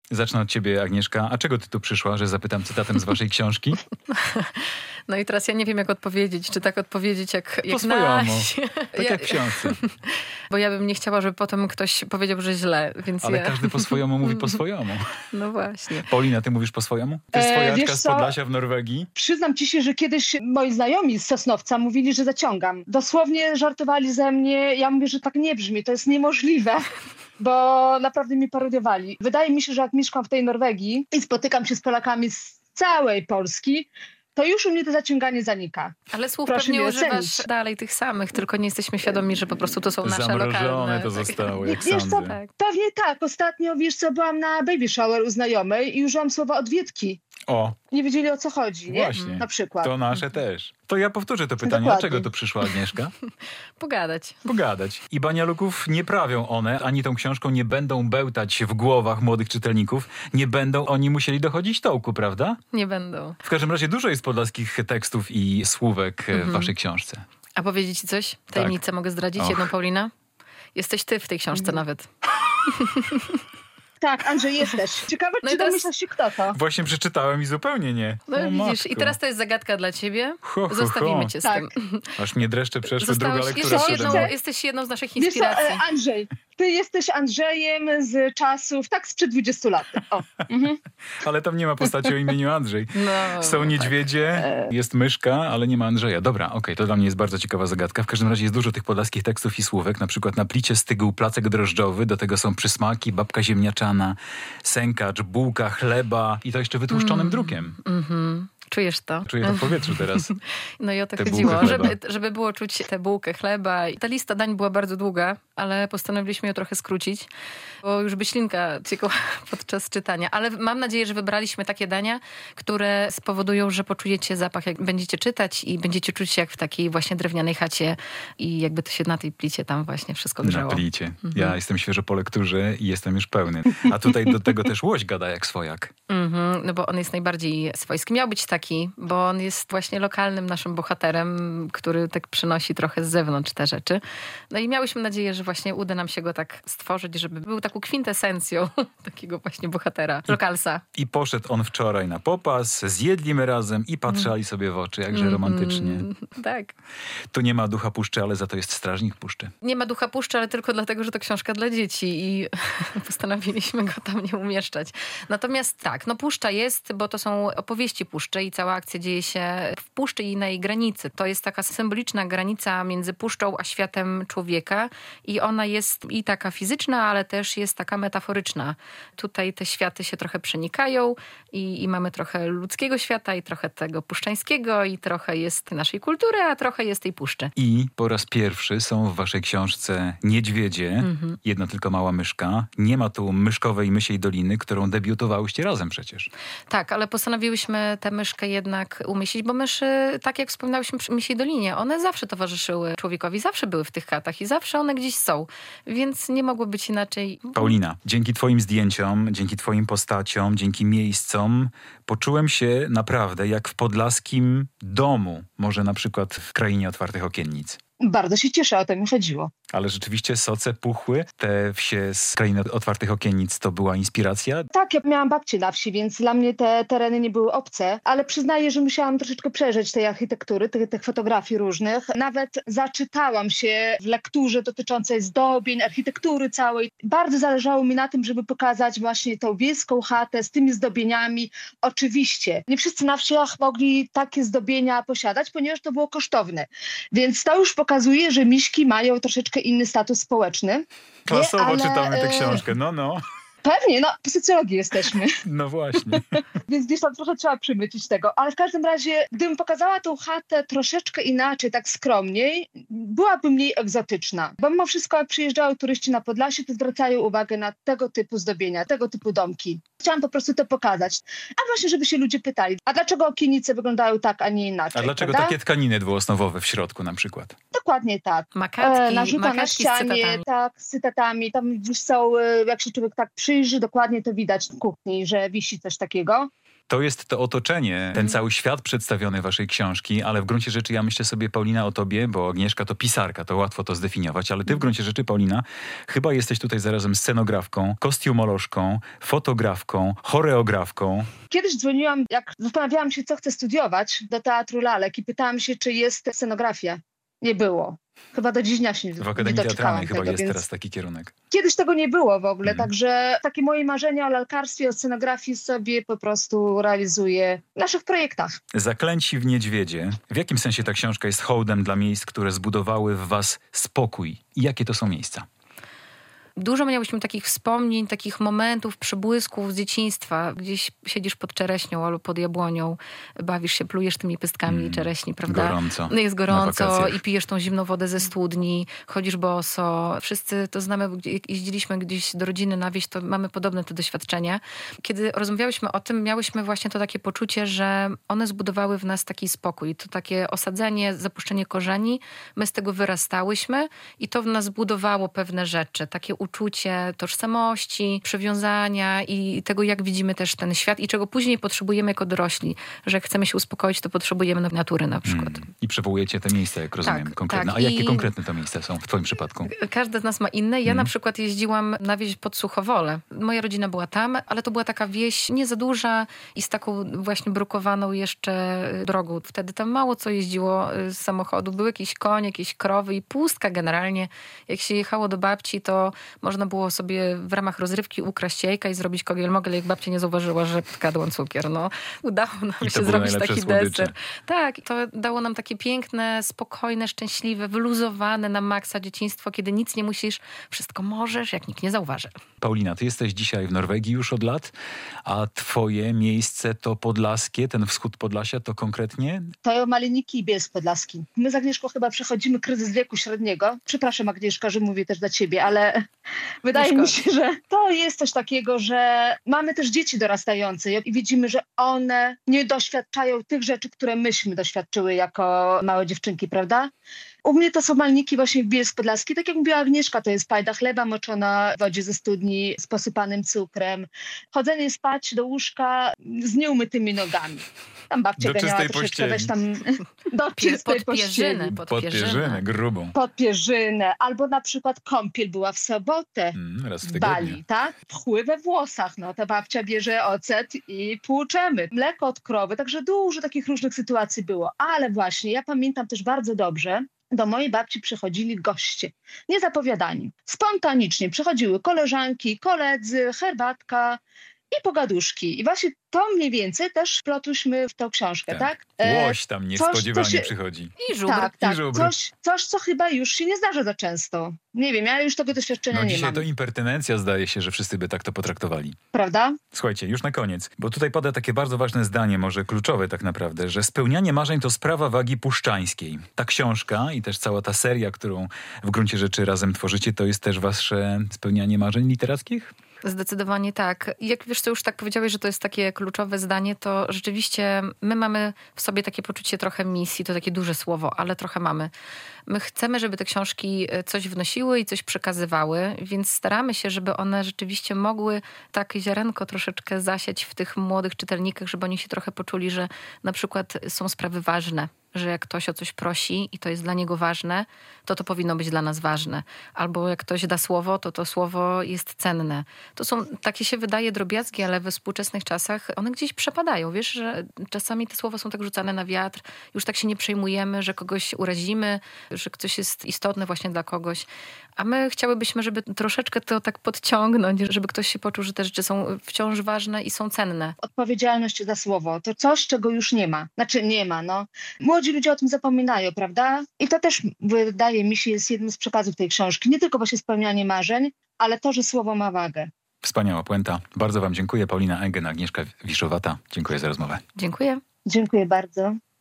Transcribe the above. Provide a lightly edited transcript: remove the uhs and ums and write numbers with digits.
Zacznę od ciebie, Agnieszka. A czego ty tu przyszła, że zapytam cytatem z waszej książki? No i teraz ja nie wiem, jak odpowiedzieć. Czy tak odpowiedzieć, jak Po swojemu. Naś. Tak jak w książce. Bo ja bym nie chciała, żeby potem ktoś powiedział, że źle. Więc Ale każdy po swojemu mówi po swojemu. No właśnie. Paulina, ty mówisz po swojemu? Ty swojaczka wiesz z co? Podlasia w Norwegii? Przyznam ci się, że kiedyś moi znajomi z Sosnowca mówili, że zaciągam. Dosłownie żartowali ze mnie. Ja mówię, że tak nie brzmi, to jest niemożliwe. Bo naprawdę mi parodiowali. Wydaje mi się, że jak mieszkam w tej Norwegii i spotykam się z Polakami z całej Polski, to już u mnie to zaciąganie zanika. Ale słów Proszę pewnie mnie używasz ocenić. dalej tych samych, tylko nie jesteśmy świadomi, że po prostu to są nasze Zamrożone lokalne. to zostało, jak Wiesz co, sądzę. Tak. pewnie tak. Ostatnio, wiesz co, byłam na baby shower u znajomej i użyłam słowa odwiedki. O, Nie wiedzieli, o co chodzi, nie? właśnie. Na przykład. To nasze też. To ja powtórzę to pytanie. Dokładnie. Dlaczego tu przyszła Agnieszka? Pogadać. Pogadać. I banialuków nie prawią one, ani tą książką nie będą bełtać w głowach młodych czytelników. Nie będą oni musieli dochodzić tołku, prawda? Nie będą. W każdym razie dużo jest podlaskich tekstów i słówek w waszej książce. A powiedzieć ci coś? Tajemnicę mogę zdradzić? Och. Jedną, Paulina? Jesteś ty w tej książce nawet. Tak, Andrzej, jesteś. Ciekawe, No czy i teraz- domyślasz się, kto to? Właśnie przeczytałem i zupełnie nie. No O, widzisz, matko. i teraz to jest zagadka dla ciebie. Ho, ho, Zostawimy ho. cię z Tak. tym. Aż mnie dreszcze przeszły, druga lektura jesteś, przede jedną, mną. jesteś jedną z naszych Wiesz co, inspiracji. Andrzej, ty jesteś Andrzejem z czasów, tak sprzed 20 lat. O. Mhm. Ale tam nie ma postaci o imieniu Andrzej. No, Są niedźwiedzie, jest myszka, ale nie ma Andrzeja. Dobra, okej, to dla mnie jest bardzo ciekawa zagadka. W każdym razie jest dużo tych podlaskich tekstów i słówek. Na przykład na plicie stygł placek drożdżowy, do tego są przysmaki, babka ziemniaczana, sękacz, bułka, chleba i to jeszcze wytłuszczonym drukiem. Czujesz to? Czuję to w powietrzu teraz. No i o to Tę chodziło, bułkę chleba. żeby było czuć tę bułkę chleba. I ta lista dań była bardzo długa, ale postanowiliśmy ją trochę skrócić, bo już by ślinka ciekła podczas czytania. Ale mam nadzieję, że wybraliśmy takie dania, które spowodują, że poczujecie zapach, jak będziecie czytać i będziecie czuć się jak w takiej właśnie drewnianej chacie i jakby to się na tej plicie tam właśnie wszystko Na grzało. plicie. Ja jestem świeżo po lekturze i jestem już pełny. A tutaj do tego też łoś gada jak swojak. No bo on jest najbardziej swojski. Miał być taki, bo on jest właśnie lokalnym naszym bohaterem, który tak przynosi trochę z zewnątrz te rzeczy. No i miałyśmy nadzieję, że właśnie uda nam się go tak stworzyć, żeby był taką kwintesencją takiego właśnie bohatera, lokalsa. I poszedł on wczoraj na popas, zjedli my razem i patrzali sobie w oczy, jakże romantycznie. Tak. Tu nie ma ducha puszczy, ale za to jest strażnik puszczy. Nie ma ducha puszczy, ale tylko dlatego, że to książka dla dzieci i postanowiliśmy go tam nie umieszczać. Natomiast tak, no puszcza jest, bo to są opowieści puszczy i cała akcja dzieje się w puszczy i na jej granicy. To jest taka symboliczna granica między puszczą a światem człowieka i ona jest i taka fizyczna, ale też jest taka metaforyczna. Tutaj te światy się trochę przenikają i mamy trochę ludzkiego świata i trochę tego puszczańskiego i trochę jest naszej kultury, a trochę jest tej puszczy. I po raz pierwszy są w waszej książce niedźwiedzie, jedna tylko mała myszka. Nie ma tu myszkowej Mysiej Doliny, którą debiutowałyście razem przecież. Tak, ale postanowiłyśmy tę myszkę jednak umieścić, bo myszy, tak jak wspominałyśmy przy Mysiej Dolinie, one zawsze towarzyszyły człowiekowi, zawsze były w tych chatach i zawsze one gdzieś są, więc nie mogło być inaczej. Paulina, dzięki twoim zdjęciom, dzięki twoim postaciom, dzięki miejscom poczułem się naprawdę jak w podlaskim domu, może na przykład w Krainie Otwartych Okiennic. Bardzo się cieszę, o to mi chodziło. Ale rzeczywiście soce puchły, te wsie z Krainy Otwartych Okiennic to była inspiracja? Tak, ja miałam babcię na wsi, więc dla mnie te tereny nie były obce, ale przyznaję, że musiałam troszeczkę przeżyć tej architektury, tych fotografii różnych. Nawet zaczytałam się w lekturze dotyczącej zdobień, architektury całej. Bardzo zależało mi na tym, żeby pokazać właśnie tą wiejską chatę z tymi zdobieniami. Oczywiście nie wszyscy na wsiach mogli takie zdobienia posiadać, ponieważ to było kosztowne. Więc to już pokazuje, że miśki mają troszeczkę inny status społeczny. Klasowo ale, czytamy tę książkę, no. Pewnie, po socjologii jesteśmy. No właśnie. Więc gdzieś tam trochę trzeba przymycić tego. Ale w każdym razie, gdybym pokazała tą chatę troszeczkę inaczej, tak skromniej, byłaby mniej egzotyczna. Bo mimo wszystko, jak przyjeżdżają turyści na Podlasie, to zwracają uwagę na tego typu zdobienia, tego typu domki. Chciałam po prostu to pokazać. A właśnie, żeby się ludzie pytali, a dlaczego okiennice wyglądają tak, a nie inaczej? A dlaczego prawda? takie tkaniny dwuosnowowe w środku na przykład? Dokładnie tak. Makatki na z ścianie, cytatami. tak, z cytatami. Tam gdzieś są, jak się człowiek tak przyjrzy, dokładnie to widać w kuchni, że wisi coś takiego. To jest to otoczenie, ten cały świat przedstawiony waszej książki, ale w gruncie rzeczy ja myślę sobie, Paulina, o tobie, bo Agnieszka to pisarka, to łatwo to zdefiniować, ale ty w gruncie rzeczy, Paulina, chyba jesteś tutaj zarazem scenografką, kostiumolożką, fotografką, scenografką, choreografką. Kiedyś dzwoniłam, jak zastanawiałam się, co chcę studiować, do Teatru Lalek i pytałam się, czy jest scenografia. Nie było. Chyba do dziś dnia się W nie Akademii doczekałam Teatralnej tego, chyba jest więc teraz taki kierunek. kiedyś tego nie było w ogóle, także takie moje marzenia o lalkarstwie, o scenografii sobie po prostu realizuję w naszych projektach. Zaklęci w niedźwiedzie. W jakim sensie ta książka jest hołdem dla miejsc, które zbudowały w was spokój? I jakie to są miejsca? Dużo miałyśmy takich wspomnień, takich momentów, przebłysków z dzieciństwa. Gdzieś siedzisz pod czereśnią albo pod jabłonią, bawisz się, plujesz tymi pestkami czereśni, prawda? Gorąco. No jest Na gorąco wakacjach. i pijesz tą zimną wodę ze studni, chodzisz boso. Wszyscy to znamy, jak jeździliśmy gdzieś do rodziny na wieś, to mamy podobne te doświadczenia. Kiedy rozmawiałyśmy o tym, miałyśmy właśnie to takie poczucie, że one zbudowały w nas taki spokój. To takie osadzenie, zapuszczenie korzeni. My z tego wyrastałyśmy i to w nas budowało pewne rzeczy. Takie uczucie tożsamości, przywiązania i tego, jak widzimy też ten świat i czego później potrzebujemy jako dorośli. Że jak chcemy się uspokoić, to potrzebujemy natury na przykład. I przywołujecie te miejsca, jak rozumiem, Tak, konkretne. tak. A jakie I- konkretne to miejsca są w twoim przypadku? Każdy z nas ma inne. Ja na przykład jeździłam na wieś pod Suchowole. Moja rodzina była tam, ale to była taka wieś nie za duża i z taką właśnie brukowaną jeszcze drogą. Wtedy tam mało co jeździło z samochodu. Były jakieś konie, jakieś krowy i pustka generalnie. Jak się jechało do babci, to można było sobie w ramach rozrywki ukraść jajka i zrobić kogiel-mogel, jak babcia nie zauważyła, że tkadłam cukier. No, udało nam I to się były zrobić najlepsze taki słodycze. deser. Tak, to dało nam takie piękne, spokojne, szczęśliwe, wyluzowane na maksa dzieciństwo, kiedy nic nie musisz, wszystko możesz, jak nikt nie zauważy. Paulina, ty jesteś dzisiaj w Norwegii już od lat, a twoje miejsce to podlaskie, ten wschód Podlasia to konkretnie? To Maliniki i Bielsk Podlaski. My z Agnieszką chyba przechodzimy kryzys wieku średniego. Przepraszam, Agnieszka, że mówię też dla ciebie, ale wydaje mi się, że to jest coś takiego, że mamy też dzieci dorastające i widzimy, że one nie doświadczają tych rzeczy, które myśmy doświadczyły jako małe dziewczynki, prawda? U mnie to są Maliniki właśnie w Bielsk Podlaski. Tak jak mówiła Agnieszka, to jest pajda chleba moczona w wodzie ze studni z posypanym cukrem. Chodzenie spać do łóżka z nieumytymi nogami. Tam babcia Do ganiała czystej troszeczkę, pościeli. weź tam do czystej pościeli. Pod pierzynę, grubą. Pod pierzynę. Albo na przykład kąpiel była w sobotę Raz w w tygodniu. Bali, tak? Pchły we włosach, no ta babcia bierze ocet i płuczemy. Mleko od krowy, także dużo takich różnych sytuacji było. Ale właśnie, ja pamiętam też bardzo dobrze, do mojej babci przychodzili goście, niezapowiadani. Spontanicznie przychodziły koleżanki, koledzy, herbatka i pogaduszki. I właśnie to mniej więcej też wplotłyśmy w tą książkę, tak? Łoś tam niespodziewanie przychodzi. I żubr. Tak, I żubr. coś, co chyba już się nie zdarza za często. Nie wiem, ja już tego doświadczenia No nie dzisiaj mam, to impertynencja, zdaje się, że wszyscy by tak to potraktowali. prawda? Słuchajcie, już na koniec, bo tutaj pada takie bardzo ważne zdanie, może kluczowe tak naprawdę, że spełnianie marzeń to sprawa wagi puszczańskiej. Ta książka i też cała ta seria, którą w gruncie rzeczy razem tworzycie, to jest też wasze spełnianie marzeń literackich? Zdecydowanie tak. Jak wiesz, co już tak powiedziałeś, że to jest takie kluczowe zdanie, to rzeczywiście my mamy w sobie takie poczucie trochę misji, to takie duże słowo, ale trochę mamy. My chcemy, żeby te książki coś wnosiły i coś przekazywały, więc staramy się, żeby one rzeczywiście mogły takie ziarenko troszeczkę zasiać w tych młodych czytelnikach, żeby oni się trochę poczuli, że na przykład są sprawy ważne, że jak ktoś o coś prosi i to jest dla niego ważne, to powinno być dla nas ważne. Albo jak ktoś da słowo, to słowo jest cenne. To są, takie się wydaje drobiazgi, ale we współczesnych czasach one gdzieś przepadają. Wiesz, że czasami te słowa są tak rzucane na wiatr, już tak się nie przejmujemy, że kogoś urazimy, że ktoś jest istotny właśnie dla kogoś. A my chciałybyśmy, żeby troszeczkę to tak podciągnąć, żeby ktoś się poczuł, że te rzeczy są wciąż ważne i są cenne. Odpowiedzialność za słowo to coś, czego już nie ma. Znaczy nie ma, no. Młodzi ludzie o tym zapominają, prawda? I to też wydaje mi się jest jednym z przekazów tej książki. Nie tylko właśnie spełnianie marzeń, ale to, że słowo ma wagę. Wspaniała puenta. Bardzo wam dziękuję. Paulina Engen, Agnieszka Wiszowata. Dziękuję za rozmowę. Dziękuję. Dziękuję bardzo.